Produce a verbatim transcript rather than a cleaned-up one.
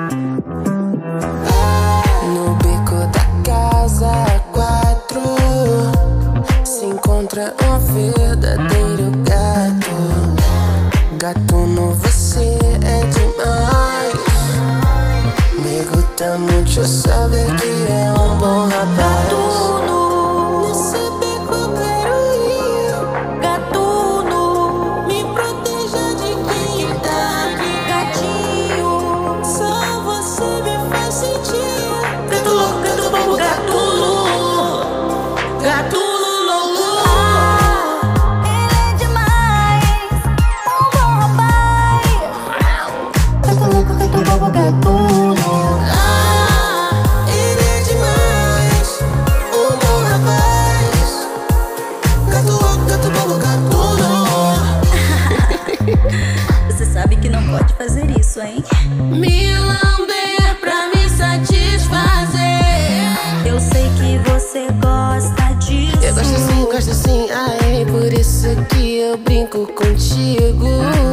No beco da casa quatro se encontra um verdadeiro gato. Gatuno, você é demais. Me gusta mucho saber que é um bom rapaz. Gatuno, nesse beco eu quero ir. Gatuno, me proteja de quem tá aqui. Gatinho, só você me faz sentir. Gato louco, gato bobo, gatuno. Gatuno louco. Ah, ele é demais, um bom rapaz. Gato louco, gato bobo, gatuno. Ah, ele é demais, um bom rapaz. Gato louco, gato bobo, gatuno. Você sabe que não pode fazer isso, hein? Me lamber pra me satisfazer. Eu sei que você gosta disso. Eu gosto sim, gosto sim, ai, por isso que eu brinco contigo.